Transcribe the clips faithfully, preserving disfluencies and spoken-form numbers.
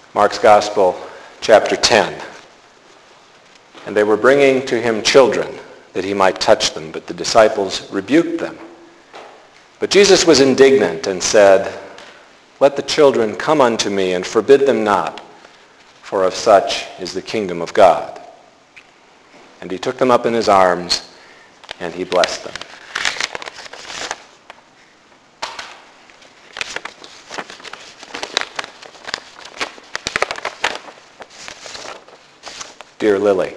Mark's Gospel, chapter ten. And they were bringing to him children, that he might touch them, but the disciples rebuked them. But Jesus was indignant and said, "Let the children come unto me, and forbid them not, for of such is the kingdom of God." And he took them up in his arms, and he blessed them. Dear Lily,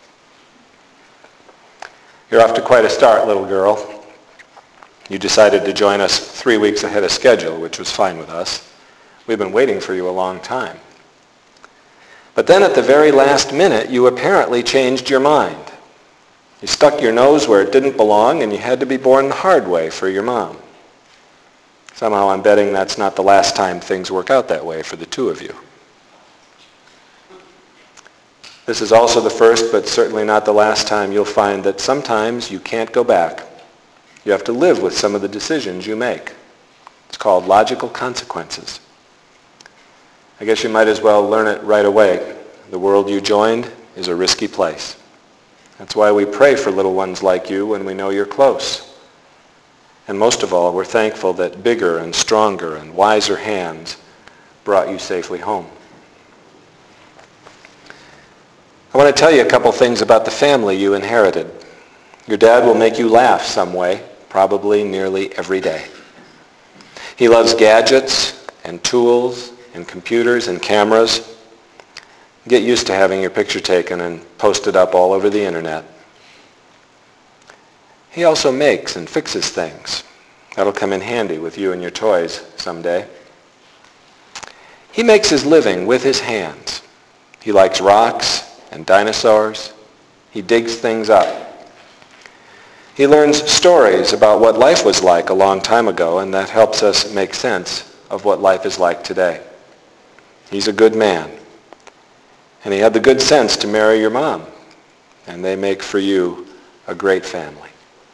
you're off to quite a start, little girl. You decided to join us three weeks ahead of schedule, which was fine with us. We've been waiting for you a long time. But then at the very last minute, you apparently changed your mind. You stuck your nose where it didn't belong, and you had to be born the hard way for your mom. Somehow I'm betting that's not the last time things work out that way for the two of you. This is also the first, but certainly not the last time you'll find that sometimes you can't go back. You have to live with some of the decisions you make. It's called logical consequences. I guess you might as well learn it right away. The world you joined is a risky place. That's why we pray for little ones like you when we know you're close. And most of all, we're thankful that bigger and stronger and wiser hands brought you safely home. I want to tell you a couple things about the family you inherited. Your dad will make you laugh some way, probably nearly every day. He loves gadgets and tools and computers and cameras. Get used to having your picture taken and posted up all over the internet. He also makes and fixes things. That'll come in handy with you and your toys someday. He makes his living with his hands. He likes rocks and dinosaurs. He digs things up. He learns stories about what life was like a long time ago, and that helps us make sense of what life is like today. He's a good man. And he had the good sense to marry your mom, and they make for you a great family.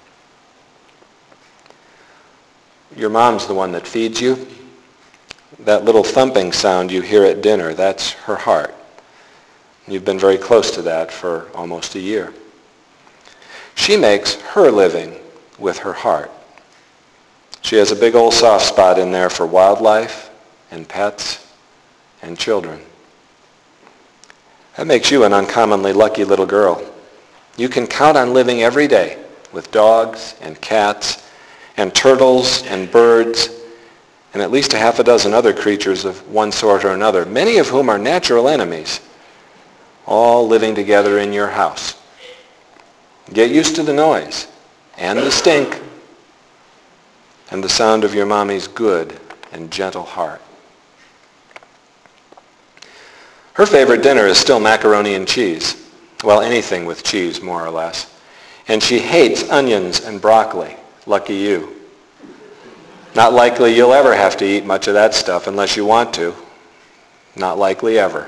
Your mom's the one that feeds you. That little thumping sound you hear at dinner, that's her heart. You've been very close to that for almost a year. She makes her living with her heart. She has a big old soft spot in there for wildlife and pets and children. That makes you an uncommonly lucky little girl. You can count on living every day with dogs and cats and turtles and birds and at least a half a dozen other creatures of one sort or another, many of whom are natural enemies, all living together in your house. Get used to the noise and the stink and the sound of your mommy's good and gentle heart. Her favorite dinner is still macaroni and cheese. Well, anything with cheese, more or less. And she hates onions and broccoli. Lucky you. Not likely you'll ever have to eat much of that stuff unless you want to. Not likely ever.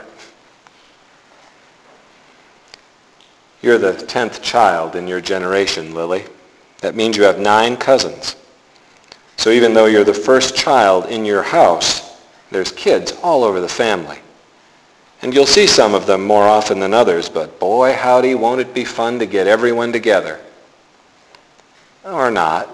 You're the tenth child in your generation, Lily. That means you have nine cousins. So even though you're the first child in your house, there's kids all over the family. And you'll see some of them more often than others, but boy, howdy, won't it be fun to get everyone together. Or not.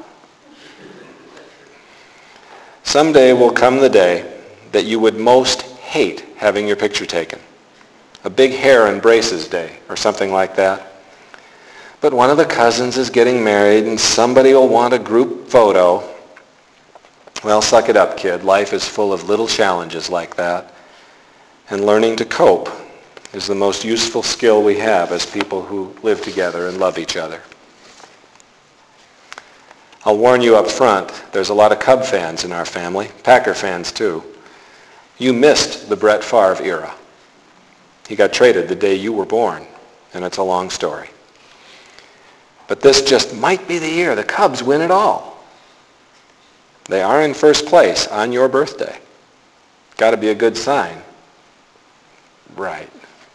Someday will come the day that you would most hate having your picture taken. A big hair and braces day, or something like that. But one of the cousins is getting married, and somebody will want a group photo. Well, suck it up, kid. Life is full of little challenges like that. And learning to cope is the most useful skill we have as people who live together and love each other. I'll warn you up front, there's a lot of Cub fans in our family, Packer fans too. You missed the Brett Favre era. He got traded the day you were born, and it's a long story. But this just might be the year the Cubs win it all. They are in first place on your birthday. Got to be a good sign. Right.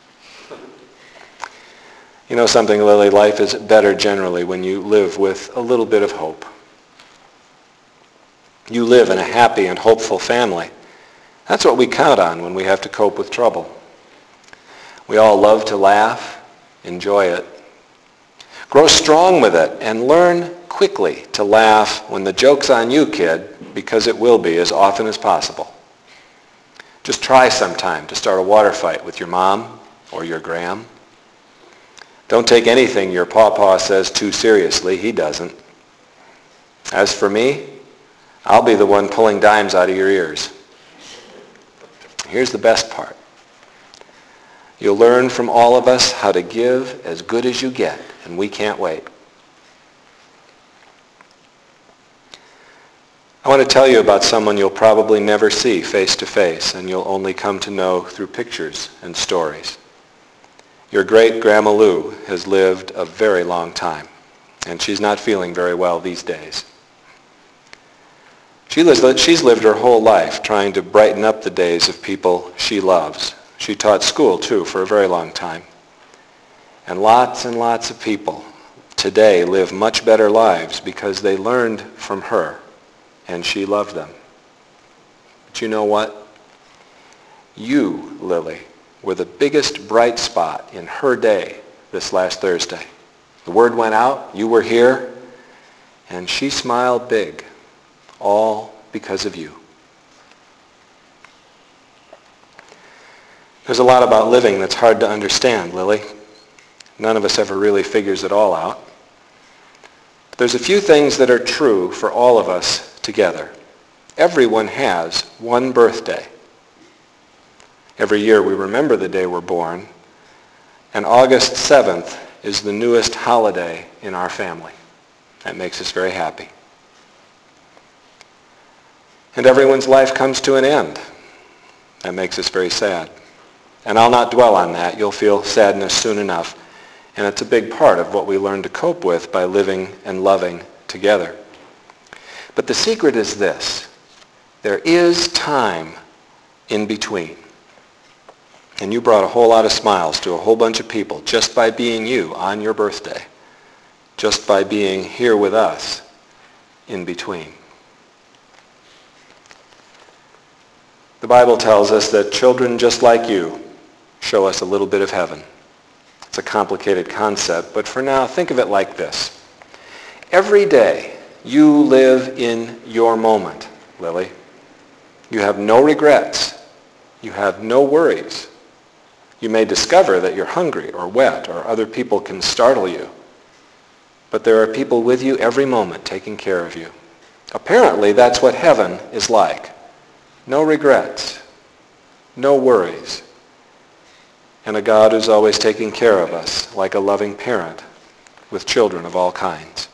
You know something, Lily? Life is better generally when you live with a little bit of hope. You live in a happy and hopeful family, That's what we count on when we have to cope with trouble. We all love to laugh, enjoy it. Grow strong with it and learn quickly to laugh when the joke's on you, kid, because it will be as often as possible. Just try sometime to start a water fight with your mom or your gram. Don't take anything your pawpaw says too seriously. He doesn't. As for me, I'll be the one pulling dimes out of your ears. Here's the best part. You'll learn from all of us how to give as good as you get, and we can't wait. I want to tell you about someone you'll probably never see face to face, and you'll only come to know through pictures and stories. Your great-grandma Lou has lived a very long time, and she's not feeling very well these days. She lives, she's lived her whole life trying to brighten up the days of people she loves. She taught school, too, for a very long time. And lots and lots of people today live much better lives because they learned from her, and she loved them. But you know what? You, Lily, were the biggest bright spot in her day this last Thursday. The word went out, you were here, and she smiled big, all because of you. There's a lot about living that's hard to understand, Lily. None of us ever really figures it all out. But there's a few things that are true for all of us together. Everyone has one birthday. Every year we remember the day we're born, and August seventh is the newest holiday in our family. That makes us very happy. And everyone's life comes to an end. That makes us very sad. And I'll not dwell on that. You'll feel sadness soon enough. And it's a big part of what we learn to cope with by living and loving together. But the secret is this. There is time in between. And you brought a whole lot of smiles to a whole bunch of people just by being you on your birthday. Just by being here with us in between. The Bible tells us that children just like you show us a little bit of heaven. It's a complicated concept, but for now, think of it like this. Every day, you live in your moment, Lily. You have no regrets. You have no worries. You may discover that you're hungry or wet or other people can startle you. But there are people with you every moment taking care of you. Apparently, that's what heaven is like. No regrets. No worries. And a God who's always taking care of us like a loving parent with children of all kinds.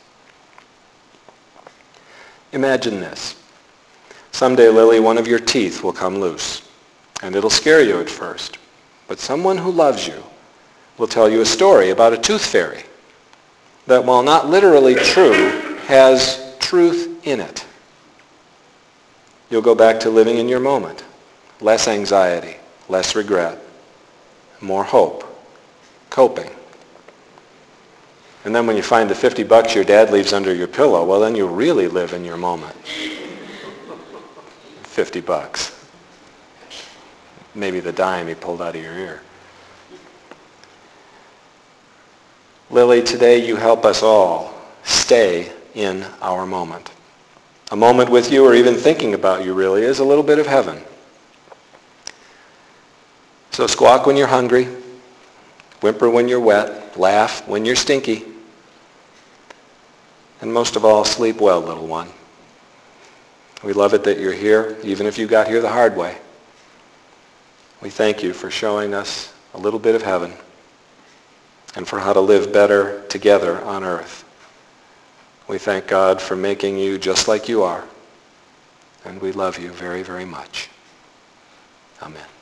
Imagine this. Someday, Lily, one of your teeth will come loose. And it'll scare you at first. But someone who loves you will tell you a story about a tooth fairy that, while not literally true, has truth in it. You'll go back to living in your moment. Less anxiety, less regret, more hope, coping. And then when you find the fifty bucks your dad leaves under your pillow, well, then you really live in your moment. fifty bucks. Maybe the dime he pulled out of your ear. Lily, today you help us all stay in our moment. A moment with you, or even thinking about you, really is a little bit of heaven. So squawk when you're hungry, whimper when you're wet, laugh when you're stinky, and most of all, sleep well, little one. We love it that you're here, even if you got here the hard way. We thank you for showing us a little bit of heaven and for how to live better together on earth. We thank God for making you just like you are, and we love you very, very much. Amen.